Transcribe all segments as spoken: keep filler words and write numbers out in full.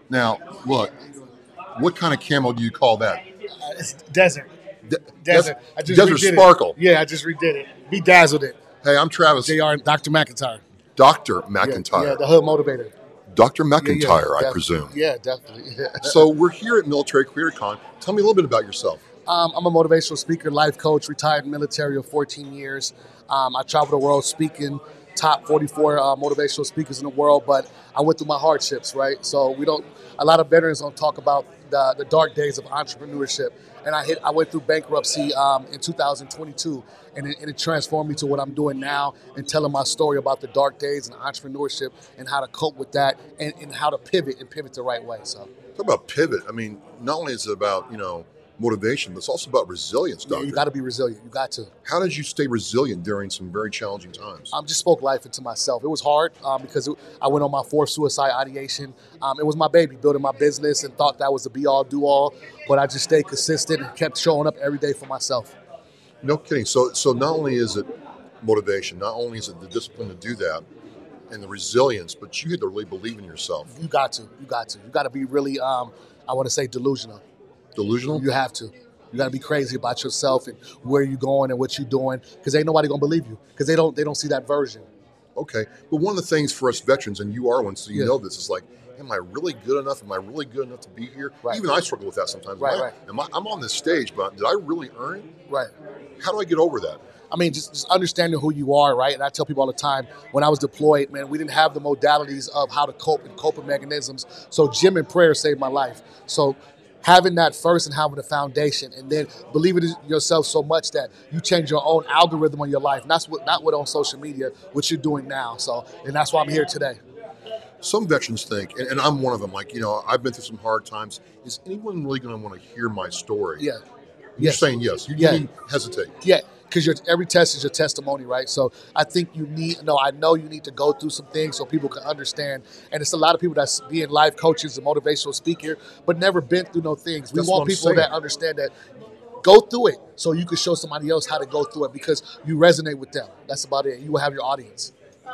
Now, look, what kind of camo do you call that? Uh, it's desert. De- Desert. Des- I just Desert redid Sparkle. It. Yeah, I just redid it. Bedazzled it. Hey, I'm Travis. J R Doctor McIntyre. Doctor Yeah, McIntyre. yeah, the hood motivator. Doctor Yeah, McIntyre, yeah, I presume. Yeah, definitely. So we're here at Military Creator Con. Tell me a little bit about yourself. Um, I'm a motivational speaker, life coach, retired military of fourteen years. Um, I travel the world speaking, top forty-four uh, motivational speakers in the world, but I went through my hardships, right? So we don't, a lot of veterans don't talk about the, the dark days of entrepreneurship. And I hit, I went through bankruptcy um, in two thousand twenty-two, and it, and it transformed me to what I'm doing now and telling my story about the dark days and entrepreneurship and how to cope with that and, and how to pivot and pivot the right way. So talk about pivot. I mean, not only is it about, you know, motivation, but it's also about resilience, Doctor. Yeah, you got to be resilient. You got to. How did you stay resilient during some very challenging times? I um, just spoke life into myself. It was hard um, because it, I went on my fourth suicide ideation. Um, it was my baby, building my business, and thought that was the be-all, do-all. But I just stayed consistent and kept showing up every day for myself. No kidding. So, so not only is it motivation, not only is it the discipline to do that, and the resilience, but you had to really believe in yourself. You got to. You got to. You got to be really, um, I want to say, delusional. Delusional? You have to. You got to be crazy about yourself and where you're going and what you're doing, because ain't nobody gonna believe you, because they don't they don't see that version. Okay, but one of the things for us veterans, and you are one, so you Yeah. know this, is like, am I really good enough? Am I really good enough to be here? Right. Even I struggle with that sometimes. Right, am I, right. Am I, I'm on this stage, but did I really earn it? Right. How do I get over that? I mean, just, just understanding who you are, right? And I tell people all the time, when I was deployed, man, we didn't have the modalities of how to cope and coping mechanisms. So gym and prayer saved my life. So having that first and having the foundation, and then believing in yourself so much that you change your own algorithm on your life. And that's what, not what on social media, what you're doing now. So, and that's why I'm here today. Some veterans think, and, and I'm one of them, like, you know, I've been through some hard times. Is anyone really going to want to hear my story? Yeah. You're Yes. saying yes. You Yeah. didn't hesitate. Yeah, because your every test is your testimony, right? So I think you need, no, I know you need to go through some things so people can understand. And it's a lot of people that's being life coaches and motivational speaker, but never been through no things. We That's what want I'm people saying. that understand that go through it so you can show somebody else how to go through it because you resonate with them. That's about it. You will have your audience.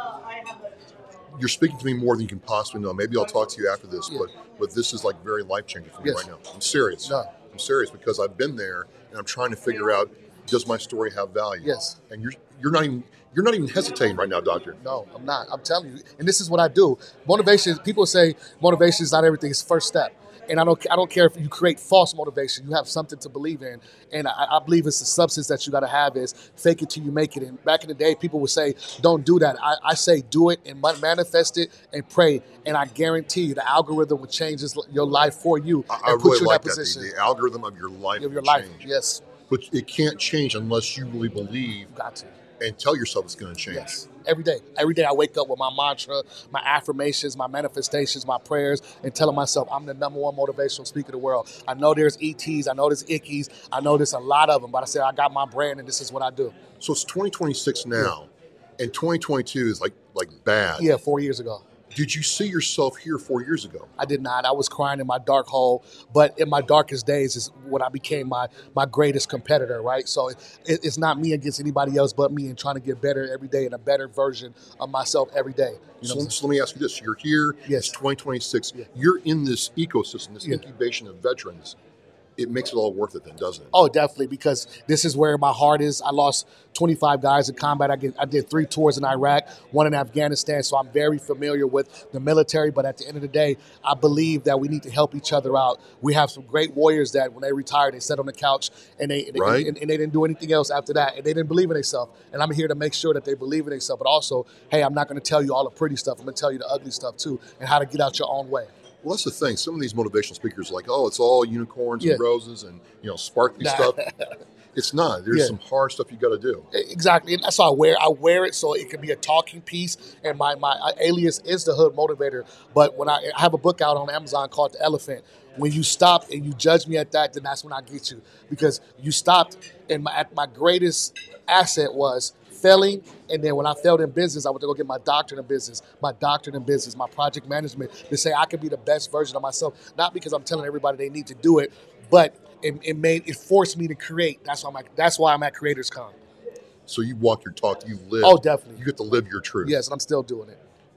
You're speaking to me more than you can possibly know. Maybe I'll talk to you after this, Yeah. but but this is like very life changing for me Yes. right now. I'm serious. No. I'm serious because I've been there and I'm trying to figure out, does my story have value? Yes. And you're you're not even you're not even hesitating right now, Doctor. No, I'm not. I'm telling you. And this is what I do. Motivation, people say motivation is not everything. It's first step. And I don't I don't care if you create false motivation. You have something to believe in. And I, I believe it's the substance that you got to have is fake it till you make it. And back in the day, people would say, don't do that. I, I say do it and ma- manifest it and pray. And I guarantee you the algorithm will change this, your life for you I, and I put really you in like that that. position. The, the algorithm of your life of your will life. change. Yes. But it can't change unless you really believe You got to. and tell yourself it's going to change. Yes. Every day. Every day I wake up with my mantra, my affirmations, my manifestations, my prayers, and telling myself I'm the number one motivational speaker in the world. I know there's E Ts, I know there's Ickies, I know there's a lot of them, but I said I got my brand and this is what I do. So it's twenty twenty-six now, and twenty twenty-two is like like bad. Yeah, four years ago. Did you see yourself here four years ago? I did not. I was crying in my dark hole, but in my darkest days is when I became my my greatest competitor, right? So it, it's not me against anybody else but me and trying to get better every day and a better version of myself every day. You know So, what I'm so let me ask you this. You're here, Yes. it's twenty twenty-six. Yeah. You're in this ecosystem, this Yeah. incubation of veterans. It makes it all worth it then, doesn't it? Oh, definitely, because this is where my heart is. I lost twenty-five guys in combat. I, get, I did three tours in Iraq, one in Afghanistan, so I'm very familiar with the military. But at the end of the day, I believe that we need to help each other out. We have some great warriors that when they retire, they sat on the couch and they, and, Right. and, and they didn't do anything else after that. And they didn't believe in themselves. And I'm here to make sure that they believe in themselves. But also, hey, I'm not going to tell you all the pretty stuff. I'm going to tell you the ugly stuff too and how to get out your own way. Well, that's the thing. Some of these motivational speakers are like, oh, it's all unicorns Yeah. and roses and, you know, sparkly Nah. stuff. It's not. There's Yeah. some hard stuff you got to do. Exactly, and that's why I wear. I wear it so it can be a talking piece, and my my alias is the Hood Motivator. But when I, I have a book out on Amazon called The Elephant, when you stop and you judge me at that, then that's when I get you because you stopped. And my at my greatest asset was failing, and then when I failed in business, I went to go get my doctorate in business, my doctorate in business, my project management to say I could be the best version of myself. Not because I'm telling everybody they need to do it, but it, it made it forced me to create. That's why I'm at, that's why I'm at Creators Con. So you walk your talk, you live. Oh, definitely. You get to live your truth. Yes, and I'm still doing it.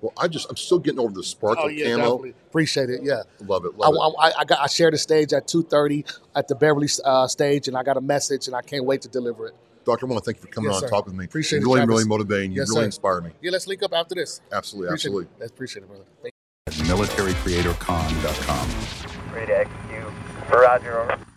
Well, I just I'm still getting over the sparkle Oh yeah, camo. definitely appreciate it. Yeah, Love it, I, love it. I, I got I shared the stage at two thirty at the Beverly uh, stage, and I got a message, and I can't wait to deliver it. Doctor, I want to thank you for coming Yes, on sir. and talking with me. Appreciate You're it, really, Travis. really motivating. You Yes, really sir. inspire me. Yeah, let's link up after this. Absolutely, Appreciate absolutely. It. Let's appreciate it, brother. Thank at military creator con dot com. Ready to execute. Roger, over.